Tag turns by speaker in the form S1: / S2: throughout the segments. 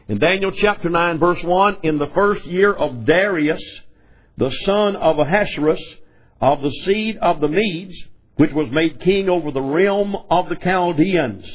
S1: In Daniel chapter 9, verse 1, in the first year of Darius, the son of Ahasuerus, of the seed of the Medes, which was made king over the realm of the Chaldeans.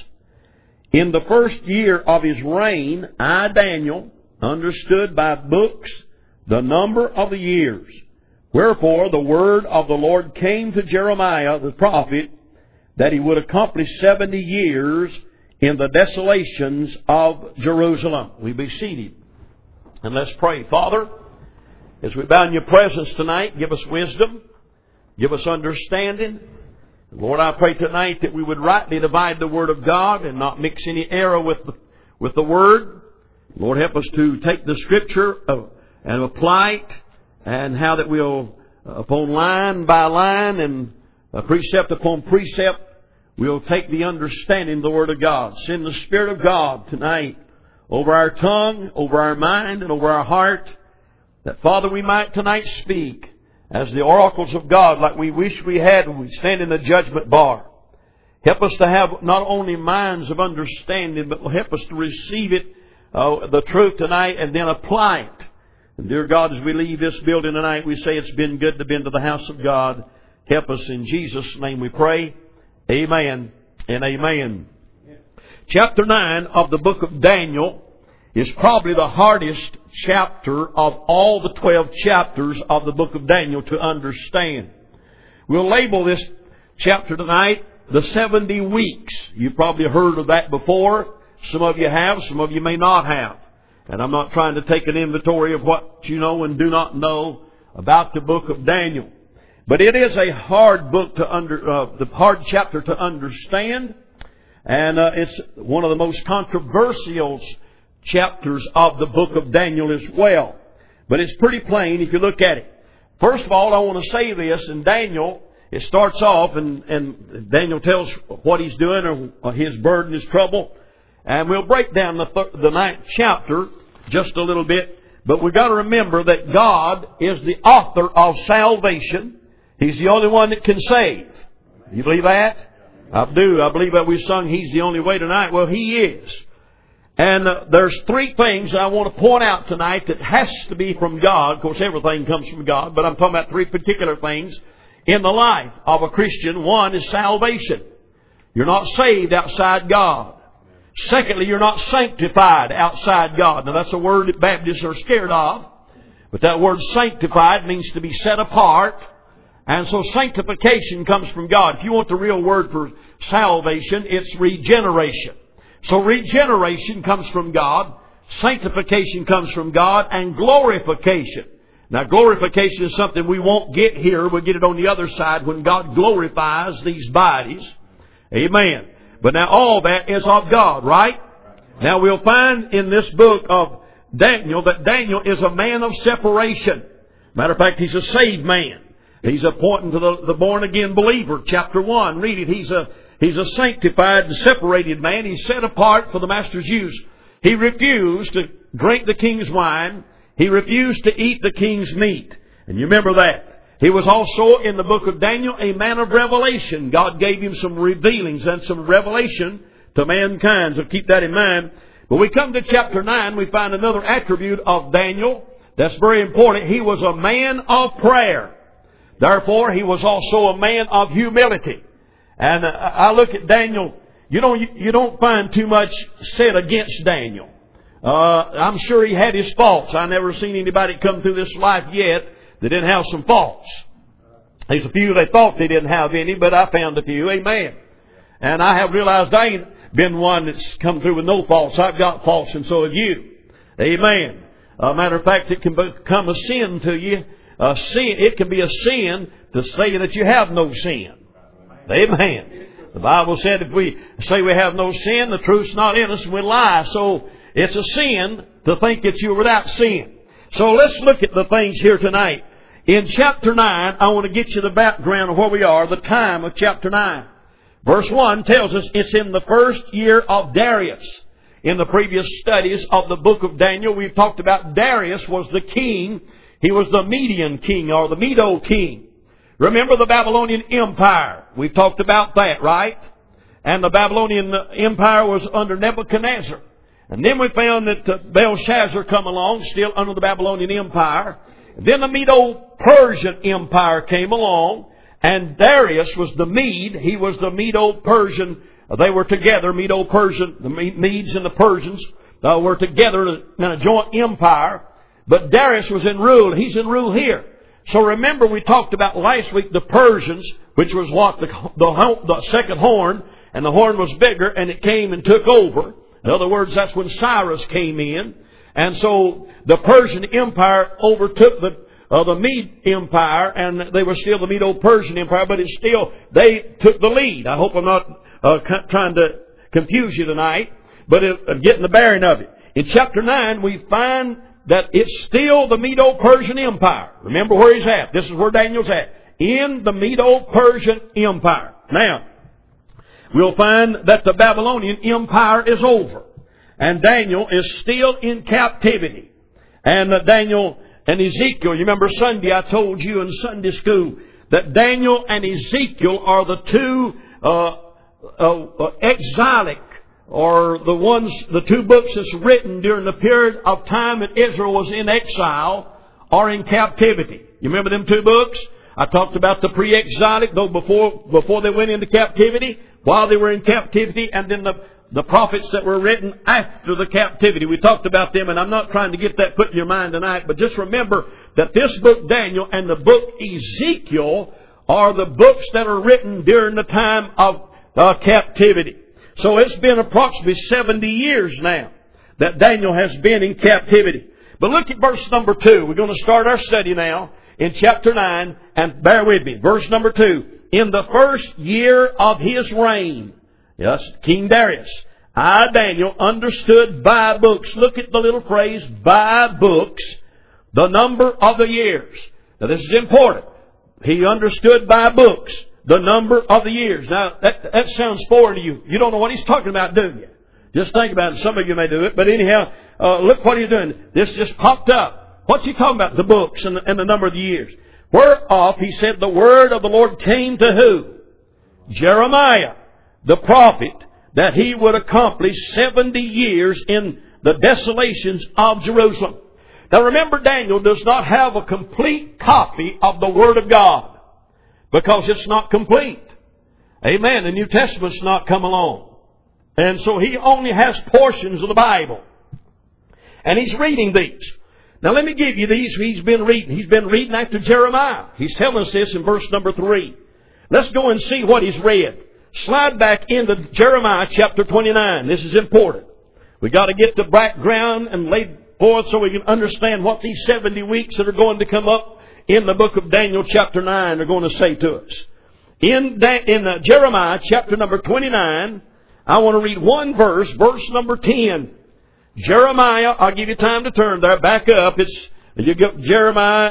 S1: In the first year of his reign, I, Daniel, understood by books the number of the years. Wherefore the word of the Lord came to Jeremiah the prophet, that he would accomplish 70 years in the desolations of Jerusalem. We be seated and let's pray. Father, as we bow in your presence tonight, give us wisdom, give us understanding. Lord, I pray tonight that we would rightly divide the Word of God and not mix any error with the Word. Lord, help us to take the Scripture and apply it, and how that we'll, upon line by line and precept upon precept, we'll take the understanding of the Word of God. Send the Spirit of God tonight over our tongue, over our mind, and over our heart, that, Father, we might tonight speak as the oracles of God like we wish we had when we stand in the judgment bar. Help us to have not only minds of understanding, but help us to receive it, the truth tonight, and then apply it. And dear God, as we leave this building tonight, we say it's been good to be into the house of God. Help us in Jesus' name we pray. Amen and amen. Chapter 9 of the book of Daniel is probably the hardest chapter of all the 12 chapters of the book of Daniel to understand. We'll label this chapter tonight the 70 weeks. You've probably heard of that before. Some of you have, some of you may not have. And I'm not trying to take an inventory of what you know and do not know about the book of Daniel. But it is a hard book the hard chapter to understand. And it's one of the most controversial chapters of the book of Daniel as well. But it's pretty plain if you look at it. First of all, I want to say this. In Daniel, it starts off and Daniel tells what he's doing, or his burden, his trouble. And we'll break down the 9th chapter just a little bit. But we've got to remember that God is the author of salvation. He's the only one that can save. You believe that? I do. I believe that we sung He's the Only Way tonight. Well, He is. And there's 3 things I want to point out tonight that has to be from God. Of course, everything comes from God. But I'm talking about 3 particular things in the life of a Christian. One is salvation. You're not saved outside God. Secondly, you're not sanctified outside God. Now, that's a word that Baptists are scared of. But that word sanctified means to be set apart. And so sanctification comes from God. If you want the real word for salvation, it's regeneration. So regeneration comes from God. Sanctification comes from God. And glorification. Now, glorification is something we won't get here. We'll get it on the other side when God glorifies these bodies. Amen. But now all that is of God, right? Now we'll find in this book of Daniel that Daniel is a man of separation. Matter of fact, he's a saved man. He's pointing to the born-again believer. Chapter 1, read it. He's a sanctified and separated man. He's set apart for the Master's use. He refused to drink the king's wine. He refused to eat the king's meat. And you remember that. He was also, in the book of Daniel, a man of revelation. God gave him some revealings and some revelation to mankind. So keep that in mind. But we come to chapter 9, we find another attribute of Daniel that's very important. He was a man of prayer. Therefore, he was also a man of humility. And I look at Daniel, you don't find too much said against Daniel. I'm sure he had his faults. I never seen anybody come through this life yet that didn't have some faults. There's a few they thought they didn't have any, but I found a few. Amen. And I have realized I ain't been one that's come through with no faults. I've got faults, and so have you. Amen. Matter of fact, it can become a sin to you. It can be a sin to say that you have no sin. Amen. The Bible said if we say we have no sin, the truth's not in us, and we lie. So it's a sin to think that you're without sin. So let's look at the things here tonight. In chapter 9, I want to get you the background of where we are, the time of chapter 9. Verse 1 tells us it's in the first year of Darius. In the previous studies of the book of Daniel, we've talked about Darius was the king. He was the Median king, or the Medo king. Remember the Babylonian Empire. We've talked about that, right? And the Babylonian Empire was under Nebuchadnezzar. And then we found that Belshazzar come along, still under the Babylonian Empire. And then the Medo-Persian Empire came along, and Darius was the Mede. He was the Medo-Persian. They were together, Medo-Persian, the Medes and the Persians were together in a joint empire. But Darius was in rule. He's in rule here. So remember we talked about last week the Persians, which was what? The second horn, and the horn was bigger, and it came and took over. In other words, that's when Cyrus came in. And so the Persian Empire overtook the Mede Empire, and they were still the Medo-Persian Empire, but it's still, they took the lead. I hope I'm not trying to confuse you tonight, but getting the bearing of it. In chapter 9, we find that it's still the Medo-Persian Empire. Remember where he's at. This is where Daniel's at. In the Medo-Persian Empire. Now, we'll find that the Babylonian Empire is over. And Daniel is still in captivity. And Daniel and Ezekiel, you remember Sunday I told you in Sunday school that Daniel and Ezekiel are the two exilic, or the two books that's written during the period of time that Israel was in exile or in captivity. You remember them two books? I talked about the pre-exilic, though before they went into captivity, while they were in captivity, and then the prophets that were written after the captivity. We talked about them, and I'm not trying to get that put in your mind tonight, but just remember that this book Daniel and the book Ezekiel are the books that are written during the time of captivity. So it's been approximately 70 years now that Daniel has been in captivity. But look at verse number 2. We're going to start our study now in chapter 9, and bear with me. Verse number 2. In the first year of his reign, yes, King Darius, I, Daniel, understood by books. Look at the little phrase, by books, the number of the years. Now this is important. He understood by books the number of the years. Now, that sounds foreign to you. You don't know what he's talking about, do you? Just think about it. Some of you may do it. But anyhow, look what he's doing. This just popped up. What's he talking about? The books and the number of the years. Whereof, he said, the word of the Lord came to who? Jeremiah, the prophet, that he would accomplish 70 years in the desolations of Jerusalem. Now remember, Daniel does not have a complete copy of the Word of God, because it's not complete. Amen. The New Testament's not come along. And so he only has portions of the Bible. And he's reading these. Now let me give you these he's been reading. He's been reading after Jeremiah. He's telling us this in verse number 3. Let's go and see what he's read. Slide back into Jeremiah chapter 29. This is important. We've got to get the background and lay forth so we can understand what these 70 weeks that are going to come up in the book of Daniel chapter 9 are going to say to us. In Jeremiah chapter number 29, I want to read one verse number 10. Jeremiah, I'll give you time to turn there, back up. You got Jeremiah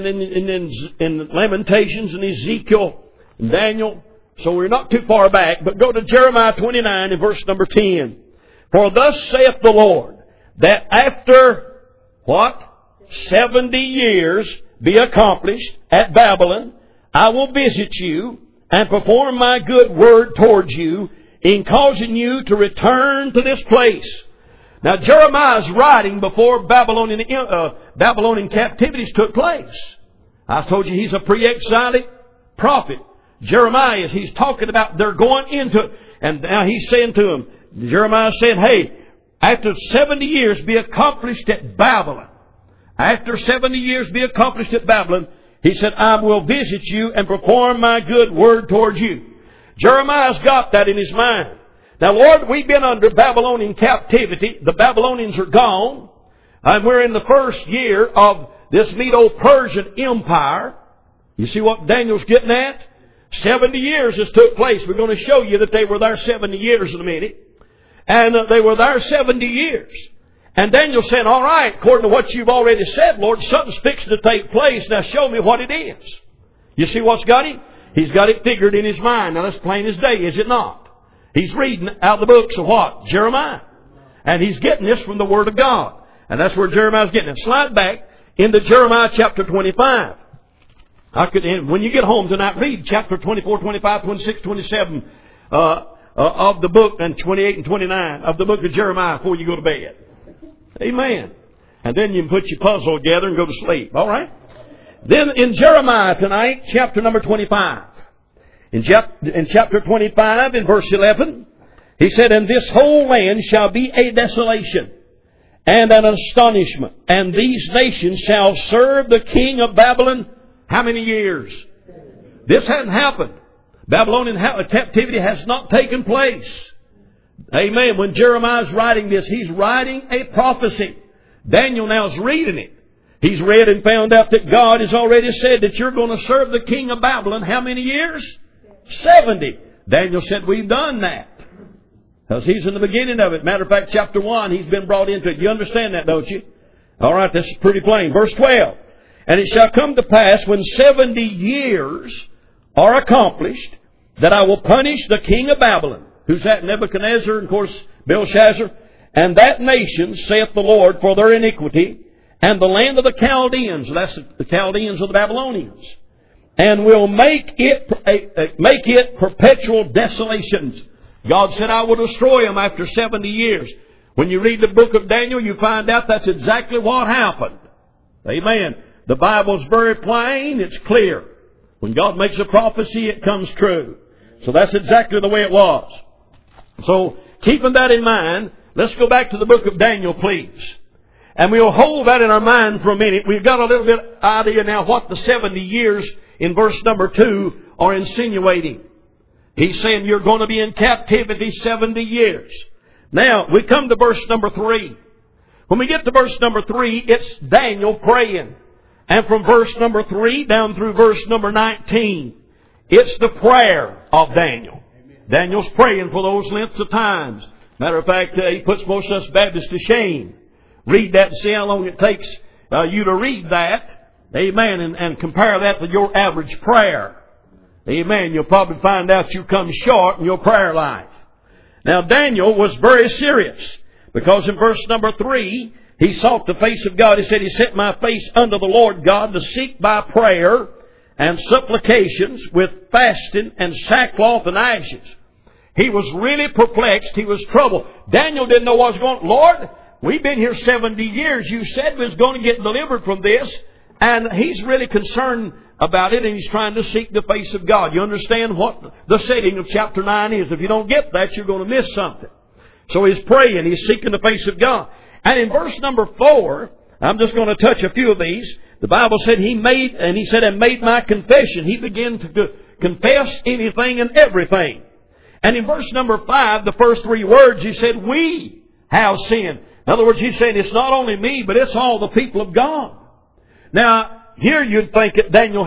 S1: and Lamentations and Ezekiel and Daniel. So we're not too far back, but go to Jeremiah 29 and verse number 10. For thus saith the Lord, that after, what? 70 years be accomplished at Babylon, I will visit you and perform my good word towards you in causing you to return to this place. Now Jeremiah is writing before Babylonian captivities took place. I told you he's a pre-exilic prophet. Jeremiah he's talking about they're going into it. And now he's saying to them, Jeremiah said, hey, after 70 years be accomplished at Babylon. After 70 years be accomplished at Babylon, he said, I will visit you and perform my good word towards you. Jeremiah's got that in his mind. Now, Lord, we've been under Babylonian captivity. The Babylonians are gone. And we're in the first year of this Medo-Persian Empire. You see what Daniel's getting at? 70 years has took place. We're going to show you that they were there 70 years in a minute. And they were there 70 years. And Daniel said, all right, according to what you've already said, Lord, something's fixing to take place. Now show me what it is. You see what's got him? He's got it figured in his mind. Now that's plain as day, is it not? He's reading out the books of what? Jeremiah. And he's getting this from the Word of God. And that's where Jeremiah's getting it. Slide back into Jeremiah chapter 25. When you get home tonight, read chapter 24, 25, 26, 27. of the book, and 28 and 29 of the book of Jeremiah before you go to bed. Amen. And then you can put your puzzle together and go to sleep. All right? Then in Jeremiah tonight, chapter number 25. In chapter 25, in verse 11, he said, "And this whole land shall be a desolation and an astonishment, and these nations shall serve the king of Babylon." How many years? This hadn't happened. Babylonian captivity has not taken place. Amen. When Jeremiah is writing this, he's writing a prophecy. Daniel now is reading it. He's read and found out that God has already said that you're going to serve the king of Babylon. How many years? 70. Daniel said, we've done that. Because he's in the beginning of it. Matter of fact, chapter 1, he's been brought into it. You understand that, don't you? All right, this is pretty plain. Verse 12. "And it shall come to pass when 70 years are accomplished, that I will punish the king of Babylon." Who's that? Nebuchadnezzar, and of course, Belshazzar. "And that nation, saith the Lord, for their iniquity, and the land of the Chaldeans," that's the Chaldeans of the Babylonians, "and will make it perpetual desolations." God said, "I will destroy them after 70 years. When you read the book of Daniel, you find out that's exactly what happened. Amen. The Bible's very plain. It's clear. When God makes a prophecy, it comes true. So that's exactly the way it was. So, keeping that in mind, let's go back to the book of Daniel, please. And we'll hold that in our mind for a minute. We've got a little bit idea now what the 70 years in verse number 2 are insinuating. He's saying you're going to be in captivity 70 years. Now, we come to verse number 3. When we get to verse number 3, it's Daniel praying. And from verse number 3 down through verse number 19, it's the prayer of Daniel. Daniel's praying for those lengths of times. Matter of fact, he puts most of us Baptists to shame. Read that and see how long it takes you to read that. Amen. And compare that with your average prayer. Amen. You'll probably find out you come short in your prayer life. Now, Daniel was very serious, because in verse number 3, he sought the face of God. He said, "He set my face unto the Lord God to seek by prayer and supplications with fasting and sackcloth and ashes." He was really perplexed. He was troubled. Daniel didn't know what was going on. "Lord, we've been here 70 years. You said we was going to get delivered from this." And he's really concerned about it, and he's trying to seek the face of God. You understand what the setting of chapter 9 is. If you don't get that, you're going to miss something. So he's praying. He's seeking the face of God. And in verse number 4, I'm just going to touch a few of these. The Bible said and made my confession. He began to confess anything and everything. And in verse number 5, the first 3 words, he said, "We have sinned." In other words, he's saying it's not only me, but it's all the people of God. Now, here you'd think that Daniel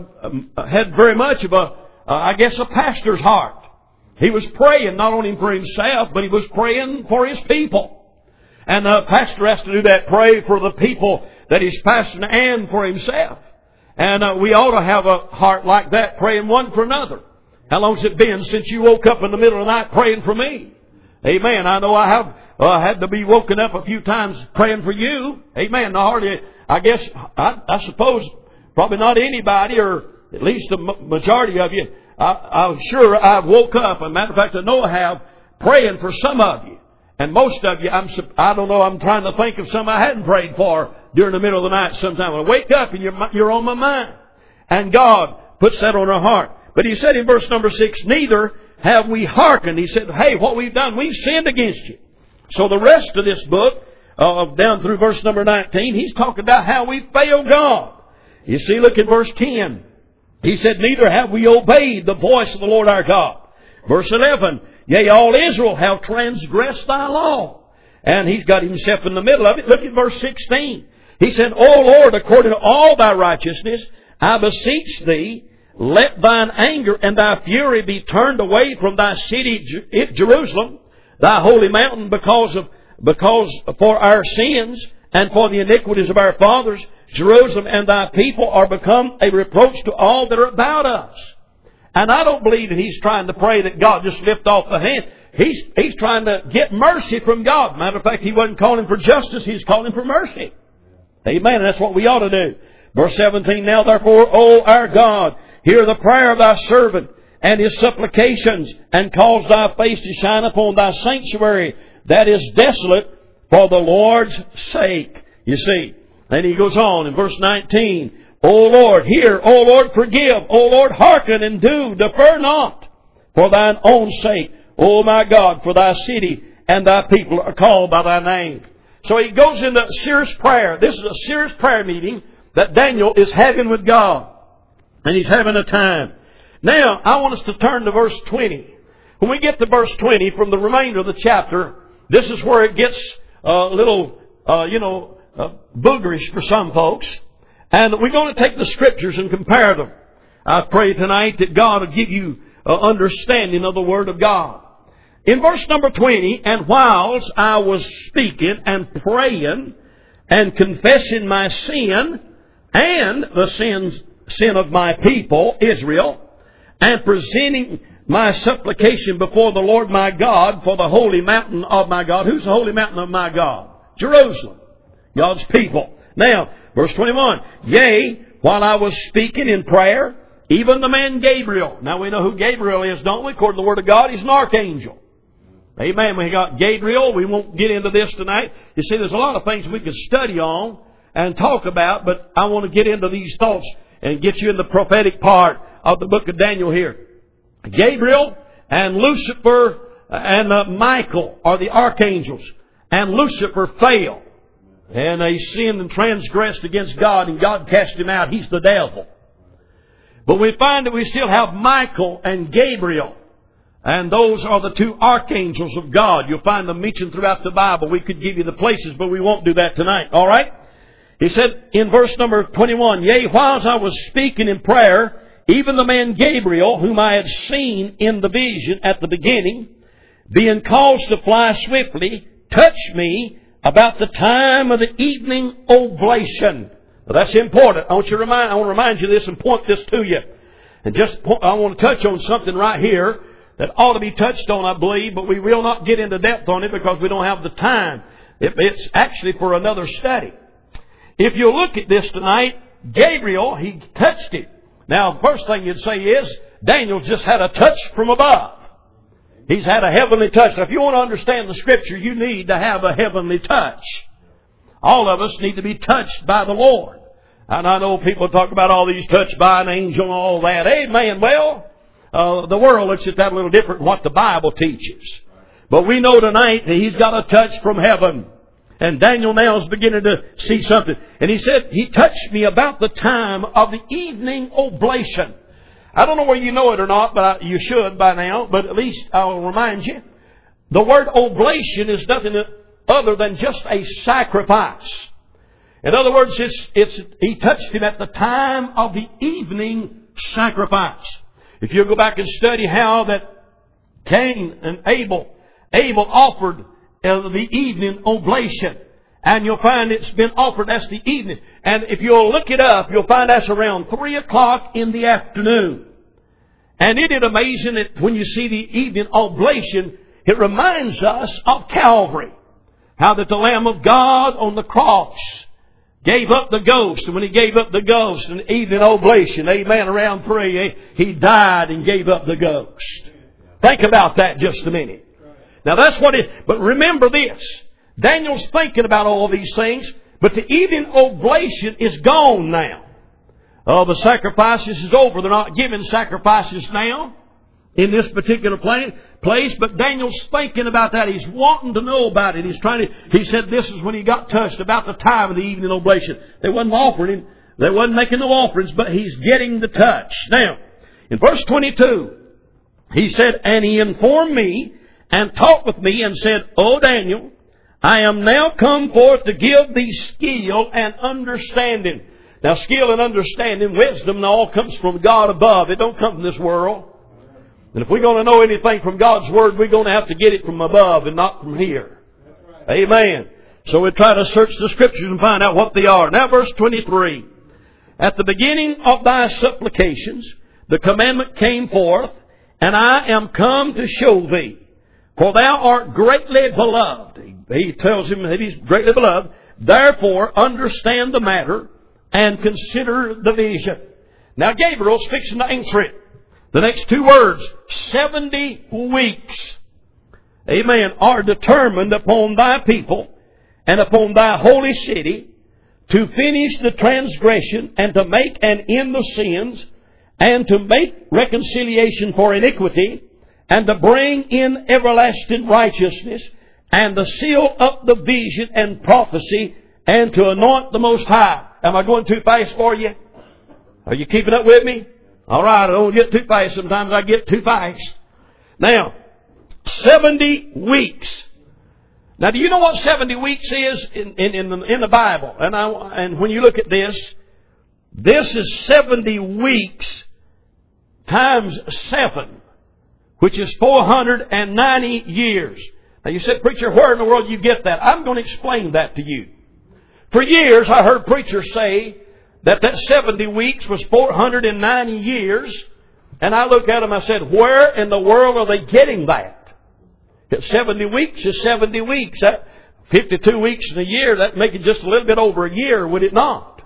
S1: had very much of a pastor's heart. He was praying not only for himself, but he was praying for his people. And the pastor has to do that, pray for the people that he's pastoring and for himself. And we ought to have a heart like that, praying one for another. How long's it been since you woke up in the middle of the night praying for me? Amen. I know I have had to be woken up a few times praying for you. Amen. I suppose probably not anybody, or at least the majority of you. I'm sure I've woke up. As a matter of fact, I know I have, praying for some of you. And most of you, I don't know, I'm trying to think of some I hadn't prayed for during the middle of the night sometime. I wake up and you're on my mind. And God puts that on our heart. But he said in verse number 6, "Neither have we hearkened." He said, "Hey, what we've done, we've sinned against you." So the rest of this book, down through verse number 19, he's talking about how we failed God. You see, look at verse 10. He said, "Neither have we obeyed the voice of the Lord our God." Verse 11, "Yea, all Israel have transgressed thy law." And he's got himself in the middle of it. Look at verse 16. He said, "O Lord, according to all thy righteousness, I beseech thee, let thine anger and thy fury be turned away from thy city Jerusalem, thy holy mountain, because for our sins and for the iniquities of our fathers, Jerusalem and thy people are become a reproach to all that are about us." And I don't believe that he's trying to pray that God just lift off the hand. He's trying to get mercy from God. Matter of fact, he wasn't calling for justice, he's calling for mercy. Amen. And that's what we ought to do. Verse 17, "Now therefore, O our God, hear the prayer of thy servant, and his supplications, and cause thy face to shine upon thy sanctuary that is desolate for the Lord's sake. You see. And he goes on in verse 19. O Lord, hear. O Lord, forgive. O Lord, hearken and do. Defer not for thine own sake. O my God, for thy city and thy people are called by thy name. So he goes into serious prayer. This is a serious prayer meeting that Daniel is having with God. And he's having a time. Now, I want us to turn to verse 20. When we get to verse 20 from the remainder of the chapter, this is where it gets a little, boogerish for some folks. And we're going to take the Scriptures and compare them. I pray tonight that God will give you understanding of the Word of God. In verse number 20, and whilst I was speaking and praying and confessing my sin and the sin of my people, Israel, and presenting my supplication before the Lord my God for the holy mountain of my God. Who's the holy mountain of my God? Jerusalem. God's people. Now, verse 21. Yea, while I was speaking in prayer, even the man Gabriel. Now we know who Gabriel is, don't we? According to the Word of God, he's an archangel. Amen. We got Gabriel. We won't get into this tonight. You see, there's a lot of things we could study on and talk about, but I want to get into these thoughts and get you in the prophetic part of the book of Daniel here. Gabriel and Lucifer and Michael are the archangels. And Lucifer failed. And they sinned and transgressed against God, and God cast him out. He's the devil. But we find that we still have Michael and Gabriel. And those are the two archangels of God. You'll find them mentioned throughout the Bible. We could give you the places, but we won't do that tonight. All right? He said in verse number 21, Yea, whilst I was speaking in prayer, even the man Gabriel, whom I had seen in the vision at the beginning, being caused to fly swiftly, touched me about the time of the evening oblation. Now that's important. I want to remind you of this and point this to you. And I want to touch on something right here that ought to be touched on, I believe, but we will not get into depth on it because we don't have the time. It's actually for another study. If you look at this tonight, Gabriel, he touched him. Now, the first thing you'd say is, Daniel's just had a touch from above. He's had a heavenly touch. Now, if you want to understand the Scripture, you need to have a heavenly touch. All of us need to be touched by the Lord. And I know people talk about all these touched by an angel and all that. Amen. Well, the world looks at that a little different than what the Bible teaches. But we know tonight that he's got a touch from heaven. And Daniel now is beginning to see something. And he said, he touched me about the time of the evening oblation. I don't know whether you know it or not, but you should by now. But at least I'll remind you. The word oblation is nothing other than just a sacrifice. In other words, he touched him at the time of the evening sacrifice. If you go back and study how that Cain and Abel offered the evening oblation. And you'll find it's been offered as the evening. And if you'll look it up, you'll find that's around 3 o'clock in the afternoon. And isn't it amazing that when you see the evening oblation, it reminds us of Calvary. How that the Lamb of God on the cross gave up the ghost. And when He gave up the ghost in the evening oblation, amen, around 3, He died and gave up the ghost. Think about that just a minute. Now that's what but remember this. Daniel's thinking about all these things, but the evening oblation is gone now. The sacrifices is over. They're not giving sacrifices now in this particular place, but Daniel's thinking about that. He's wanting to know about it. He said this is when he got touched about the time of the evening oblation. They wasn't offering him. They wasn't making no offerings, but he's getting the touch. Now, in verse 22, he said, and he informed me and talked with me and said, O Daniel, I am now come forth to give thee skill and understanding. Now skill and understanding, wisdom, all comes from God above. It don't come from this world. And if we're going to know anything from God's Word, we're going to have to get it from above and not from here. Amen. So we try to search the Scriptures and find out what they are. Now verse 23. At the beginning of thy supplications, the commandment came forth, and I am come to show thee. For thou art greatly beloved. He tells him that he's greatly beloved. Therefore, understand the matter and consider the vision. Now, Gabriel's fixing to answer it. The next two words, 70 weeks, amen, are determined upon thy people and upon thy holy city to finish the transgression and to make an end of sins and to make reconciliation for iniquity and to bring in everlasting righteousness and to seal up the vision and prophecy and to anoint the Most High. Am I going too fast for you? Are you keeping up with me? All right, I don't get too fast. Sometimes I get too fast. Now, 70 weeks. Now, do you know what 70 weeks is in the Bible? And when you look at this is 70 weeks times 7, which is 490 years. Now, you said, preacher, where in the world you get that? I'm going to explain that to you. For years, I heard preachers say that 70 weeks was 490 years. And I looked at them and I said, where in the world are they getting that? That 70 weeks is 70 weeks. That 52 weeks in a year, that'd make it just a little bit over a year, would it not?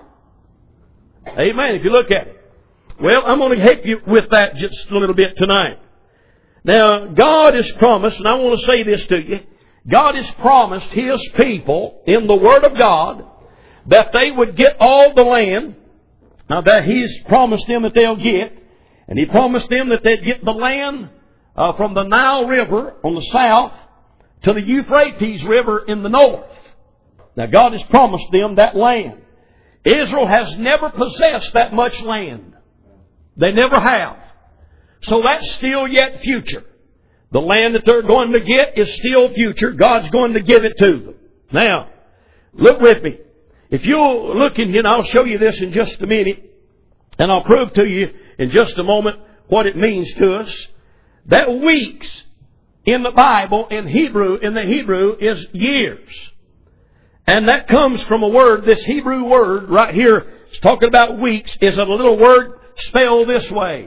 S1: Amen, if you look at it. Well, I'm going to help you with that just a little bit tonight. Now, God has promised, and I want to say this to you, God has promised His people in the Word of God that they would get all the land. Now that He's promised them that they'll get. And He promised them that they'd get the land from the Nile River on the south to the Euphrates River in the north. Now God has promised them that land. Israel has never possessed that much land. They never have. So that's still yet future. The land that they're going to get is still future. God's going to give it to them. Now, look with me. If you'll look in here, and I'll show you this in just a minute, and I'll prove to you in just a moment what it means to us. That weeks in the Bible, in the Hebrew, is years. And that comes from a word, this Hebrew word right here, it's talking about weeks, is a little word spelled this way.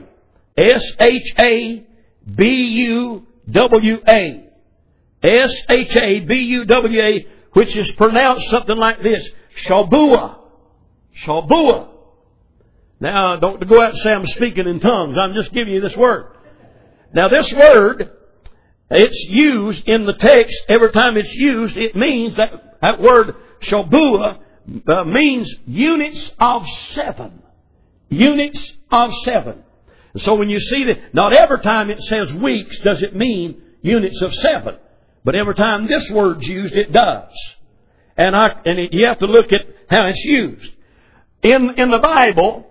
S1: S-H-A-B-U-W-A. S-H-A-B-U-W-A, which is pronounced something like this. Shabua. Shabua. Now, don't go out and say I'm speaking in tongues. I'm just giving you this word. Now, this word, it's used in the text. Every time it's used, it means that word Shabua means units of 7. Units of 7. And so when you see that, not every time it says weeks does it mean units of 7. But every time this word's used, it does. You have to look at how it's used. In the Bible,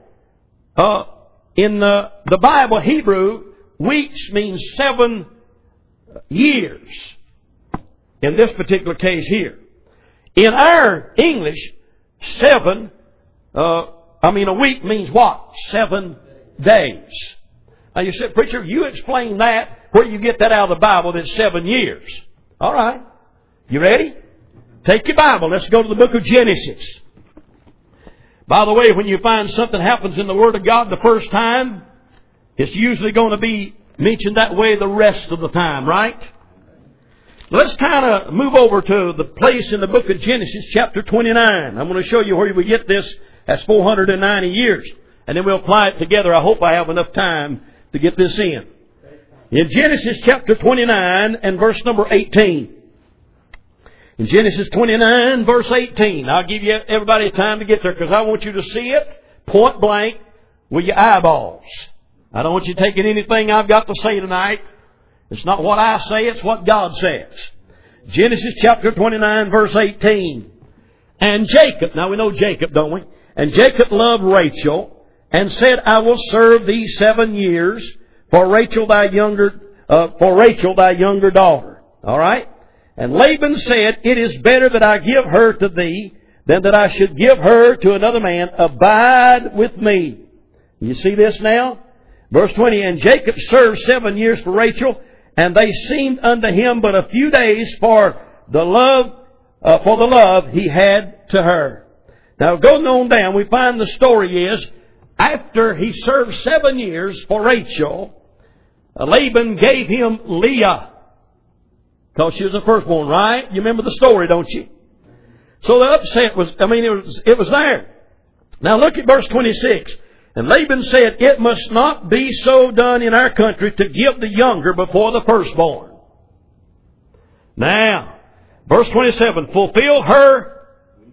S1: the Bible Hebrew, weeks means 7 years. In this particular case here. In our English, a week means what? 7 days. Now you said, preacher, you explain that. Where you get that out of the Bible that's 7 years. All right. You ready? Take your Bible. Let's go to the book of Genesis. By the way, when you find something happens in the Word of God the first time, it's usually going to be mentioned that way the rest of the time, right? Let's kind of move over to the place in the book of Genesis, chapter 29. I'm going to show you where we get this as 490 years. And then we'll apply it together. I hope I have enough time to get this in. In Genesis chapter 29 and verse number 18. In Genesis 29, verse 18. I'll give you everybody time to get there because I want you to see it point blank with your eyeballs. I don't want you taking anything I've got to say tonight. It's not what I say, it's what God says. Genesis chapter 29, verse 18. And Jacob, now we know Jacob, don't we? And Jacob loved Rachel and said, I will serve thee 7 years for Rachel thy younger daughter. All right? And Laban said, it is better that I give her to thee than that I should give her to another man. Abide with me. You see this now? Verse 20, and Jacob served 7 years for Rachel, and they seemed unto him but a few days for the love he had to her. Now going on down, we find the story is, after he served 7 years for Rachel, Laban gave him Leah. Because she was the firstborn, right? You remember the story, don't you? So the upset was, it was there. Now look at verse 26. And Laban said, it must not be so done in our country to give the younger before the firstborn. Now, verse 27, fulfill her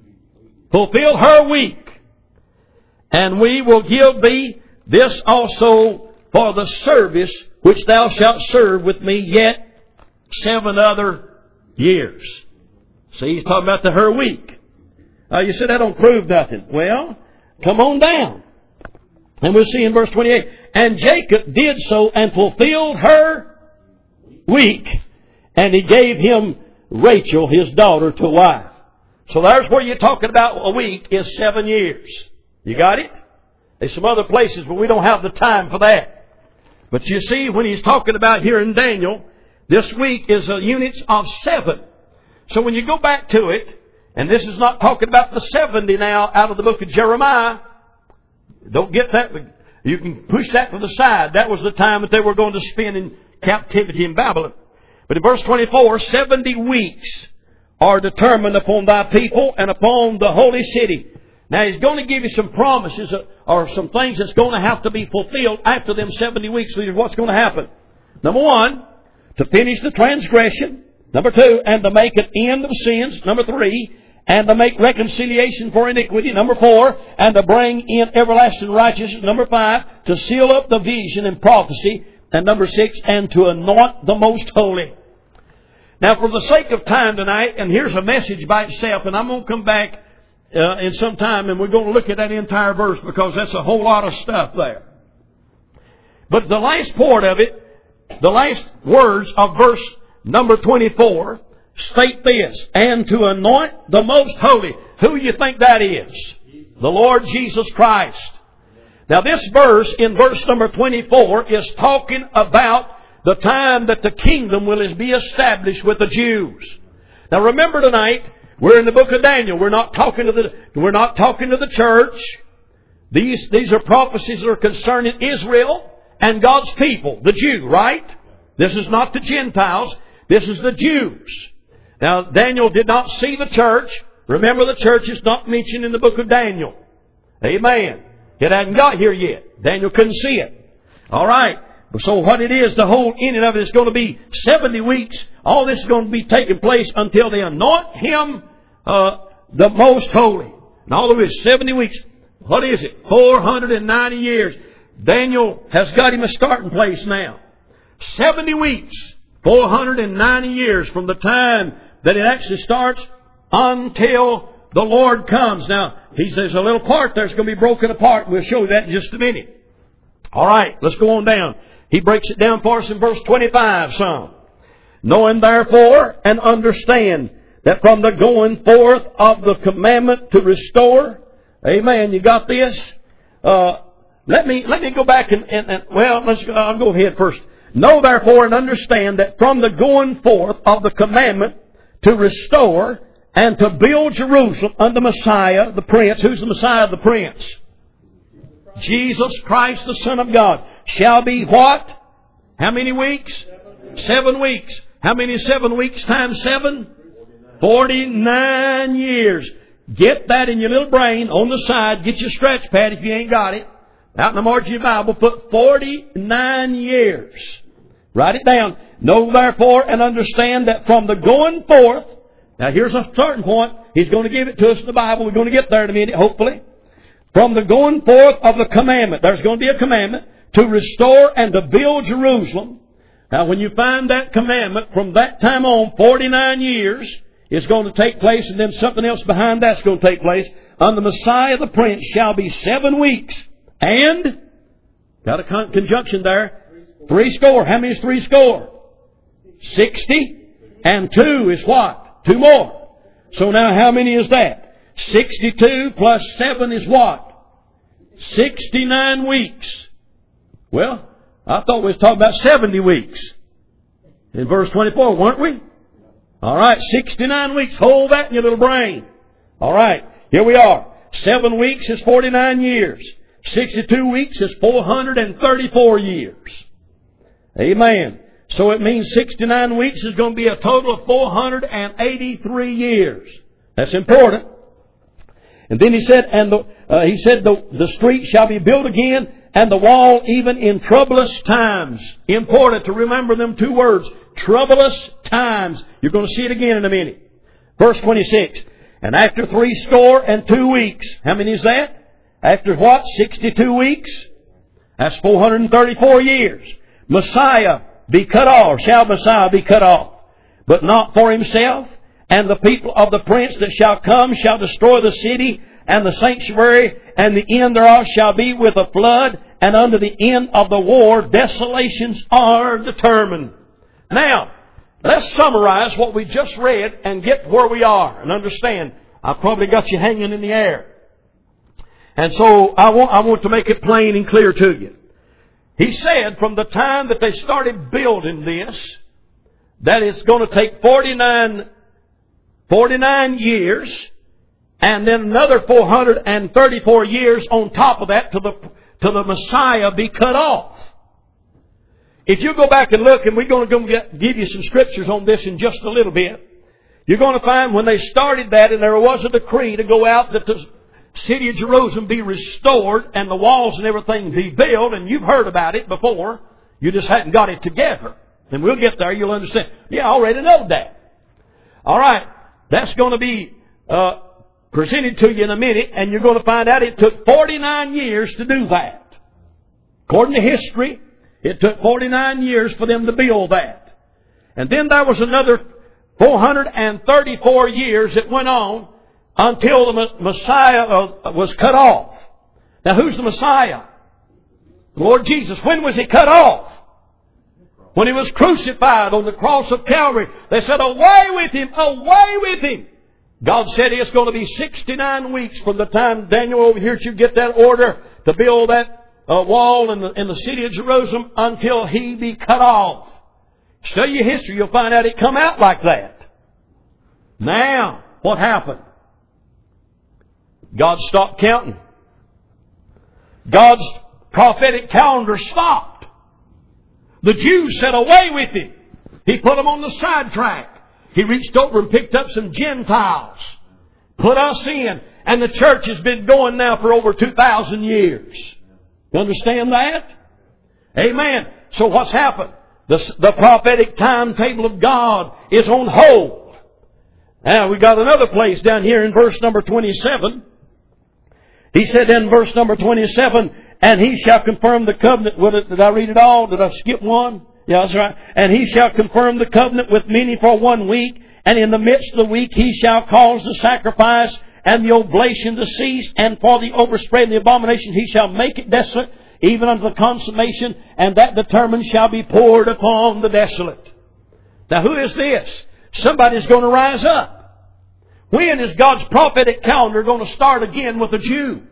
S1: week, and we will give thee this also for the service which thou shalt serve with me yet 7 other years. See, he's talking about the her week. You said that don't prove nothing. Well, come on down. And we'll see in verse 28. And Jacob did so and fulfilled her week. And he gave him Rachel, his daughter, to wife. So there's where you're talking about a week is 7 years. You got it? There's some other places, but we don't have the time for that. But you see, when he's talking about here in Daniel, this week is a units of 7. So when you go back to it, and this is not talking about the 70 now out of the book of Jeremiah. Don't get that. You can push that to the side. That was the time that they were going to spend in captivity in Babylon. But in verse 24, 70 weeks are determined upon thy people and upon the holy city. Now he's going to give you some promises or some things that's going to have to be fulfilled after them 70 weeks. So here's what's going to happen. Number 1, to finish the transgression. Number 2, and to make an end of sins. Number 3, and to make reconciliation for iniquity. Number 4, and to bring in everlasting righteousness. Number 5, to seal up the vision and prophecy. And number 6, and to anoint the most holy. Now, for the sake of time tonight, and here's a message by itself, and I'm going to come back in some time, and we're going to look at that entire verse because that's a whole lot of stuff there. But the last part of it, the last words of verse number 24, state this, and to anoint the most holy. Who you think that is? The Lord Jesus Christ. Now this verse, in verse number 24, is talking about the time that the kingdom will be established with the Jews. Now remember tonight, we're in the book of Daniel. We're not talking to the church. These are prophecies that are concerning Israel and God's people, the Jew, right? This is not the Gentiles. This is the Jews. Now, Daniel did not see the church. Remember, the church is not mentioned in the book of Daniel. Amen. It hadn't got here yet. Daniel couldn't see it. All right. So what it is, the whole ending of it is going to be 70 weeks. All this is going to be taking place until they anoint him the most holy. And all of it is 70 weeks. What is it? 490 years. Daniel has got him a starting place now. 70 weeks. 490 years from the time that it actually starts until the Lord comes. Now, he says a little part there's going to be broken apart. We'll show you that in just a minute. All right, let's go on down. He breaks it down for us in verse 25 some. Knowing therefore and understand that from the going forth of the commandment to restore. Amen. You got this? Let me go back I'll go ahead first. Know therefore and understand that from the going forth of the commandment to restore and to build Jerusalem unto Messiah the Prince. Who's the Messiah the Prince? Jesus Christ the Son of God. Shall be what? How many weeks? 7 weeks. How many 7 weeks times 7? 49 years. Get that in your little brain on the side. Get your stretch pad if you ain't got it. Out in the margin of your Bible, put 49 years. Write it down. Know therefore and understand that from the going forth. Now here's a starting point. He's going to give it to us in the Bible. We're going to get there in a minute, hopefully. From the going forth of the commandment. There's going to be a commandment to restore and to build Jerusalem. Now when you find that commandment, from that time on, 49 years is going to take place, and then something else behind that's going to take place. On the Messiah the Prince shall be 7 weeks. And, got a conjunction there, 60. How many is 60? 60. And 2 is what? 2 more. So now how many is that? 62 plus 7 is what? 69 weeks. Well, I thought we was talking about 70 weeks. In verse 24, weren't we? All right, 69 weeks. Hold that in your little brain. All right, here we are. 7 weeks is 49 years. 62 weeks is 434 years. Amen. So it means 69 weeks is going to be a total of 483 years. That's important. And then he said, the street shall be built again, and the wall even in troublous times. Important to remember them two words. Troublous times. You're going to see it again in a minute. Verse 26. And after 62 weeks. How many is that? After what? 62 weeks? That's 434 years. Messiah be cut off. Shall Messiah be cut off? But not for himself. And the people of the prince that shall come shall destroy the city and the sanctuary, and the end thereof shall be with a flood, and unto the end of the war desolations are determined. Now, let's summarize what we just read and get where we are and understand. I've probably got you hanging in the air. And so I want to make it plain and clear to you. He said from the time that they started building this, that it's going to take 49 years, and then another 434 years on top of that to the Messiah be cut off. If you go back and look, and we're going to give you some scriptures on this in just a little bit, you're going to find when they started that, and there was a decree to go out that the city of Jerusalem be restored and the walls and everything be built, and you've heard about it before. You just hadn't got it together. And we'll get there, you'll understand. Yeah, I already know that. All right. That's going to be presented to you in a minute, and you're going to find out it took 49 years to do that. According to history, it took 49 years for them to build that. And then there was another 434 years that went on until the Messiah was cut off. Now, who's the Messiah? The Lord Jesus. When was He cut off? When He was crucified on the cross of Calvary. They said, away with Him! Away with Him! God said it's going to be 69 weeks from the time Daniel over here should get that order to build that wall in the city of Jerusalem until He be cut off. Study your history, you'll find out it come out like that. Now, what happened? God stopped counting. God's prophetic calendar stopped. The Jews said, away with Him. He put them on the sidetrack. He reached over and picked up some Gentiles. Put us in. And the church has been going now for over 2,000 years. You understand that? Amen. So what's happened? The prophetic timetable of God is on hold. Now we got another place down here in verse number 27. He said in verse number 27, and He shall confirm the covenant. Did I read it all? Did I skip one? Yeah, that's right. And He shall confirm the covenant with many for 1 week. And in the midst of the week He shall cause the sacrifice and the oblation to cease. And for the overspread and the abomination He shall make it desolate, even unto the consummation. And that determined shall be poured upon the desolate. Now who is this? Somebody's going to rise up. When is God's prophetic calendar going to start again with a Jew?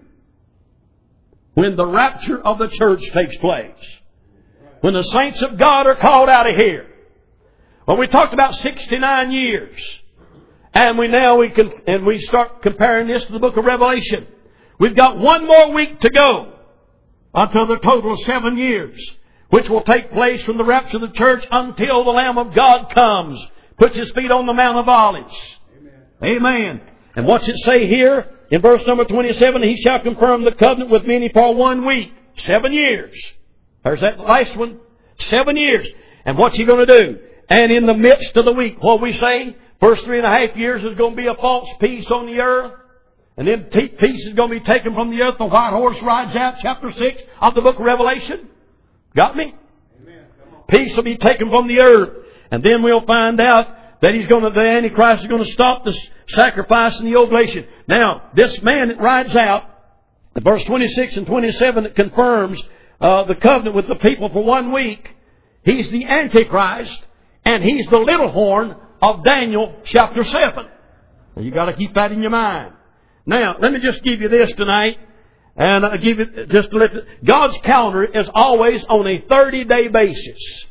S1: When the rapture of the church takes place. When the saints of God are called out of here. Well, we talked about 69 years. And we start comparing this to the book of Revelation. We've got 1 more week to go until the total of 7 years, which will take place from the rapture of the church until the Lamb of God comes, puts His feet on the Mount of Olives. Amen. And what's it say here in verse number 27? He shall confirm the covenant with many for 1 week. 7 years. There's that last one. 7 years. And what's He going to do? And in the midst of the week, what we say, first 3.5 years is going to be a false peace on the earth. And then peace is going to be taken from the earth. The white horse rides out, chapter 6 of the book of Revelation. Got me? Amen. Peace will be taken from the earth. And then we'll find out that the Antichrist is going to stop the sacrifice and the oblation. Now, this man that rides out, verse 26 and 27, that confirms the covenant with the people for 1 week, he's the Antichrist, and he's the little horn of Daniel chapter 7. You got to keep that in your mind. Now, let me just give you this tonight, and I'll give it just to let God's calendar is always on a 30-day basis.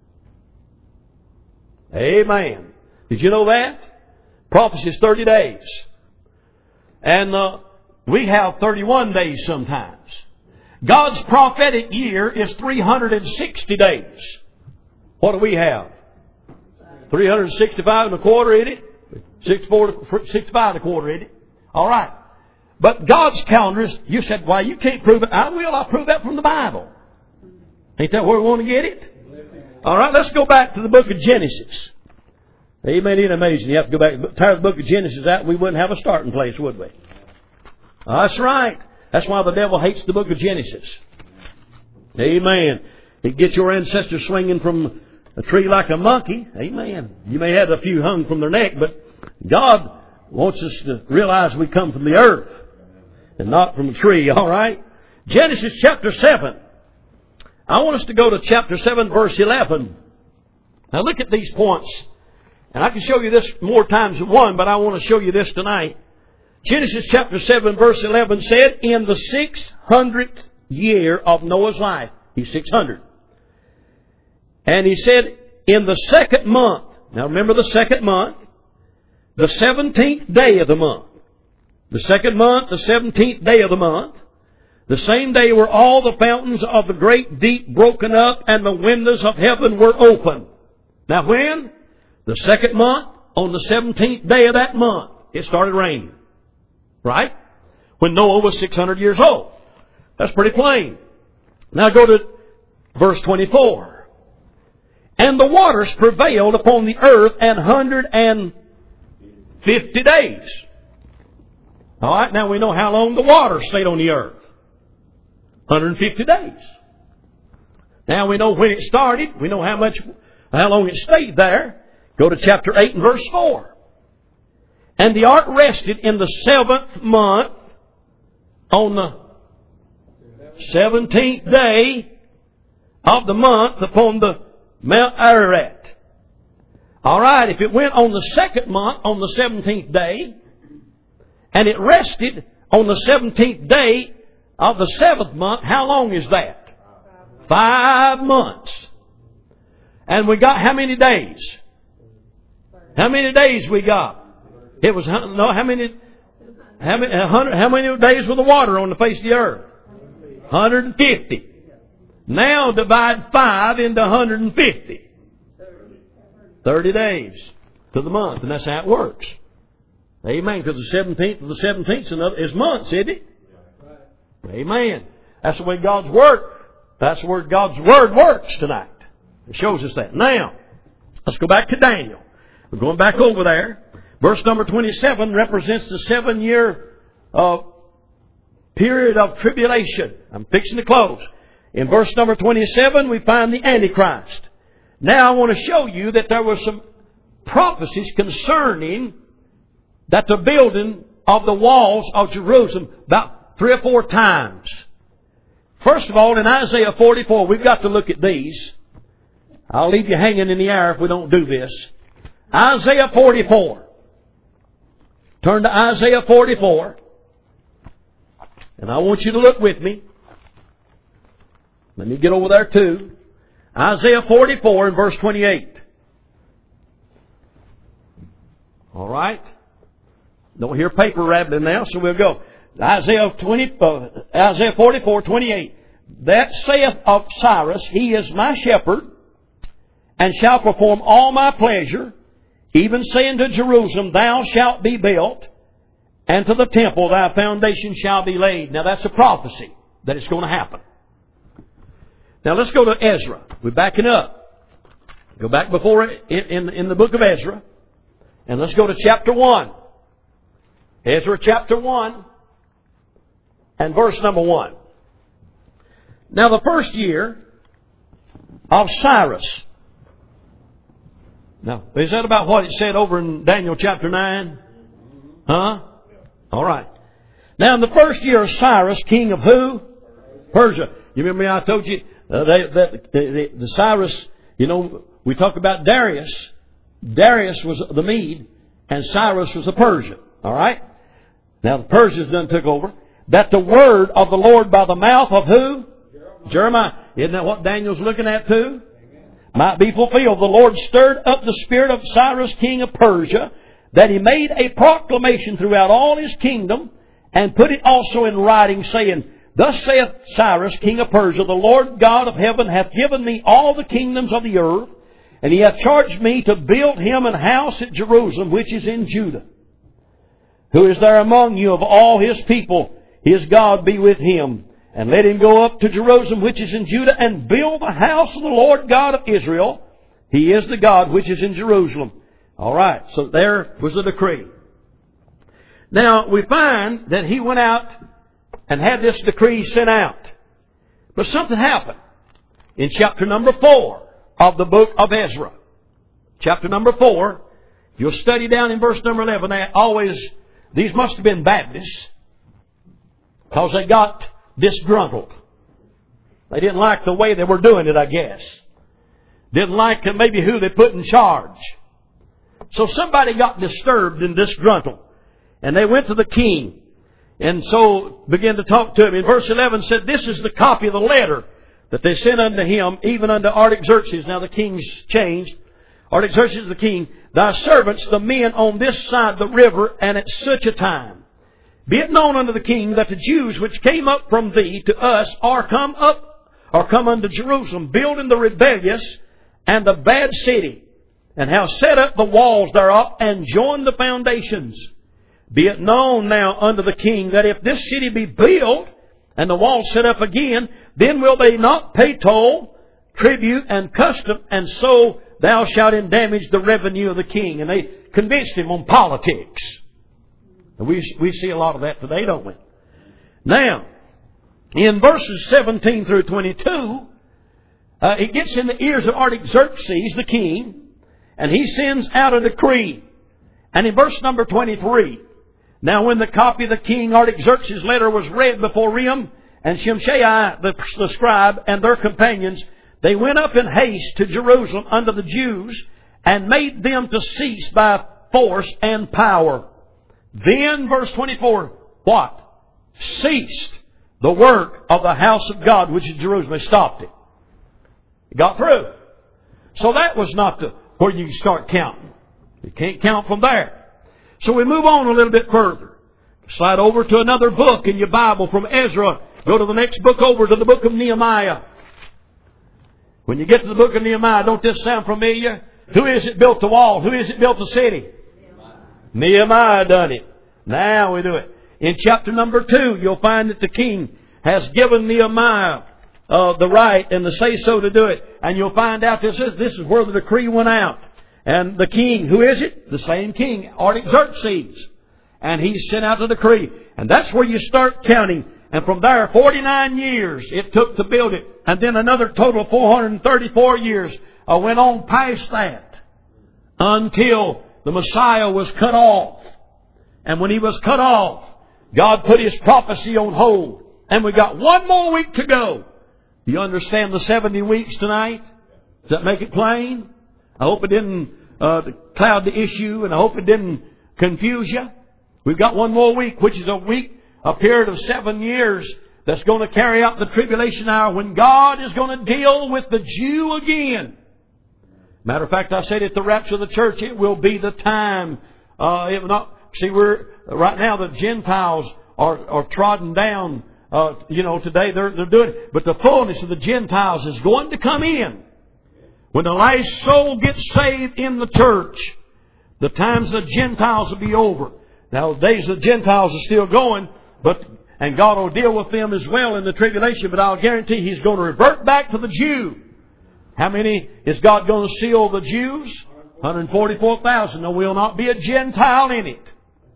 S1: Amen. Did you know that? Prophecy is 30 days. And we have 31 days sometimes. God's prophetic year is 360 days. What do we have? 365 and a quarter, isn't it? 65 and a quarter, isn't it? All right. But God's calendar is, you said, why, you can't prove it. I will. I'll prove that from the Bible. Ain't that where we want to get it? All right, let's go back to the book of Genesis. Amen. It's amazing. You have to go back. Tear the book of Genesis out, we wouldn't have a starting place, would we? That's right. That's why the devil hates the book of Genesis. Amen. He'd get your ancestors swinging from a tree like a monkey. Amen. You may have a few hung from their neck, but God wants us to realize we come from the earth and not from a tree. All right? Genesis chapter 7. I want us to go to chapter 7, verse 11. Now look at these points. And I can show you this more times than one, but I want to show you this tonight. Genesis chapter 7, verse 11 said, in the 600th year of Noah's life. He's 600. And he said, in the second month. Now remember the second month. The 17th day of the month. The second month, the 17th day of the month. The same day were all the fountains of the great deep broken up, and the windows of heaven were open. Now when? The second month, on the 17th day of that month, it started raining. Right? When Noah was 600 years old. That's pretty plain. Now go to verse 24. And the waters prevailed upon the earth 150 days. All right, now we know how long the water stayed on the earth. 150 days. Now we know when it started. We know how long it stayed there. Go to chapter 8 and verse 4. And the ark rested in the 7th month on the 17th day of the month upon the Mount Ararat. All right, if it went on the second month on the 17th day, and it rested on the 17th day of the 7th month, how long is that? 5 months. And we got how many days? How many days we got? It was, no, how many days were the water on the face of the earth? 150. Now divide 5 into 150. 30 days to the month. And that's how it works. Amen. Because the 17th of the 17th is months, isn't it? Amen. That's the way God's Word, that's where God's Word works tonight. It shows us that. Now, let's go back to Daniel. We're going back over there. Verse number 27 represents the 7-year period of tribulation. I'm fixing to close. In verse number 27, we find the Antichrist. Now I want to show you that there were some prophecies concerning that the building of the walls of Jerusalem about 3 or 4 times. First of all, in Isaiah 44, we've got to look at these. I'll leave you hanging in the air if we don't do this. Isaiah 44. Turn to Isaiah 44. And I want you to look with me. Let me get over there too. Isaiah 44 and verse 28. All right. Don't hear paper rattling now, so we'll go. Isaiah 44, 28. That saith of Cyrus, He is my shepherd, and shall perform all my pleasure, even saying to Jerusalem, Thou shalt be built, and to the temple thy foundation shall be laid. Now that's a prophecy that it's going to happen. Now let's go to Ezra. We're backing up. Go back before in the book of Ezra. And let's go to chapter 1. Ezra chapter 1 and verse number 1. Now the first year of Cyrus. Now, is that about what it said over in Daniel chapter 9? Huh? All right. Now in the first year of Cyrus, king of who? Persia. You remember I told you the Cyrus, we talk about Darius. Darius was the Mede, and Cyrus was the Persian. All right? Now the Persians done took over. That the word of the Lord by the mouth of who? Jeremiah. Isn't that what Daniel's looking at too? Might be fulfilled. The Lord stirred up the spirit of Cyrus, king of Persia, that he made a proclamation throughout all his kingdom, and put it also in writing, saying, Thus saith Cyrus, king of Persia, The Lord God of heaven hath given me all the kingdoms of the earth, and he hath charged me to build him an house at Jerusalem, which is in Judah. who is there among you of all His people, His God be with him. And let him go up to Jerusalem, which is in Judah, and build the house of the Lord God of Israel. He is the God which is in Jerusalem. All right, so there was the decree. Now, we find that he went out and had this decree sent out. But something happened in chapter number 4 of the book of Ezra. Chapter number 4, you'll study down in verse number 11. These must have been Baptists, because they got disgruntled. They didn't like the way they were doing it, I guess. Didn't like maybe who they put in charge. So somebody got disturbed and disgruntled. And they went to the king. And so began to talk to him. In verse 11 said, this is the copy of the letter that they sent unto him, even unto Artaxerxes. Now the king's changed. Artaxerxes the king, thy servants, the men on this side the river, and at such a time. Be it known unto the king that the Jews which came up from thee to us are come unto Jerusalem, building the rebellious and the bad city, and have set up the walls thereof, and joined the foundations. Be it known now unto the king that if this city be built, and the walls set up again, then will they not pay toll, tribute, and custom, and so thou shalt endamage the revenue of the king. And they convinced him on politics. And we see a lot of that today, don't we? Now, in verses 17 through 22, it gets in the ears of Artaxerxes, the king, and he sends out a decree. And in verse number 23, now when the copy of the king Artaxerxes' letter was read before Rehum and Shimshai the scribe and their companions, they went up in haste to Jerusalem unto the Jews, and made them to cease by force and power. Then, verse 24, what? Ceased the work of the house of God, which is Jerusalem. They stopped it. It got through. So that was not where you start counting. You can't count from there. So we move on a little bit further. Slide over to another book in your Bible from Ezra. Go to the next book over to the book of Nehemiah. When you get to the book of Nehemiah, don't this sound familiar? Who is it built the wall? Who is it built the city? Nehemiah done it. Now we do it. In chapter number 2, you'll find that the king has given Nehemiah the right and the say-so to do it. And you'll find out this is where the decree went out. And the king, who is it? The same king, Artaxerxes. And he sent out the decree. And that's where you start counting. And from there, 49 years it took to build it. And then another total of 434 years went on past that. Until the Messiah was cut off. And when He was cut off, God put His prophecy on hold. And we got one more week to go. Do you understand the 70 weeks tonight? Does that make it plain? I hope it didn't cloud the issue, and I hope it didn't confuse you. We've got one more week, which is a period of 7 years that's going to carry out the tribulation hour when God is going to deal with the Jew again. Matter of fact, I said at the rapture of the church, it will be the time. It will not. See, right now the Gentiles are trodden down. Today they're doing it, but the fullness of the Gentiles is going to come in. When the last soul gets saved in the church, the times of the Gentiles will be over. Now, the days of the Gentiles are still going, and God will deal with them as well in the tribulation, but I'll guarantee He's going to revert back to the Jew. How many is God going to seal the Jews? 144,000. There will not be a Gentile in it.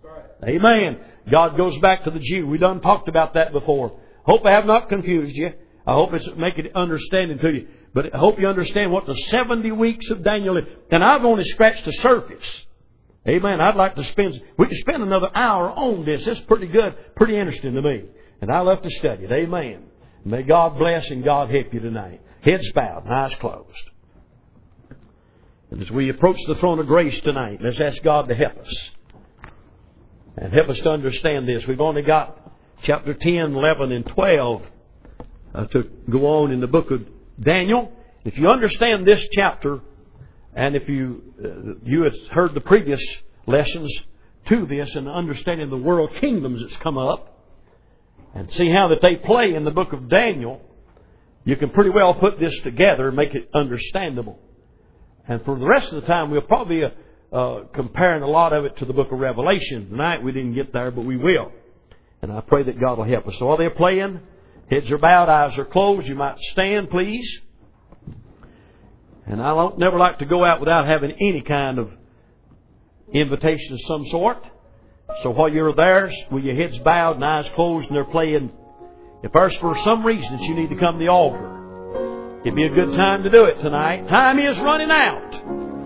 S1: Amen. God goes back to the Jew. We done talked about that before. Hope I have not confused you. I hope it's making understanding to you. But I hope you understand what the 70 weeks of Daniel is. And I've only scratched the surface. Amen. I'd like to we could spend another hour on this. It's pretty good, pretty interesting to me. And I love to study it. Amen. May God bless and God help you tonight. Heads bowed and eyes closed. And as we approach the throne of grace tonight, let's ask God to help us. And help us to understand this. We've only got chapter 10, 11, and 12 to go on in the book of Daniel. If you understand this chapter, and if you have heard the previous lessons to this and understanding the world kingdoms that's come up, and see how that they play in the book of Daniel, you can pretty well put this together and make it understandable. And for the rest of the time, we'll probably comparing a lot of it to the book of Revelation. Tonight we didn't get there, but we will. And I pray that God will help us. So while they're playing, heads are bowed, eyes are closed. You might stand, please. And I don't never like to go out without having any kind of invitation of some sort. So while you're there, with your heads bowed and eyes closed and they're playing, if there's for some reason that you need to come to the altar, it'd be a good time to do it tonight. Time is running out.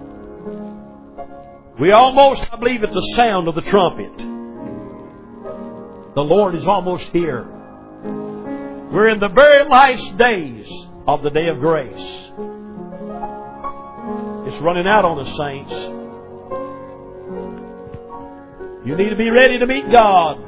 S1: We almost, I believe, at the sound of the trumpet. The Lord is almost here. We're in the very last days of the day of grace. It's running out on us, saints. You need to be ready to meet God.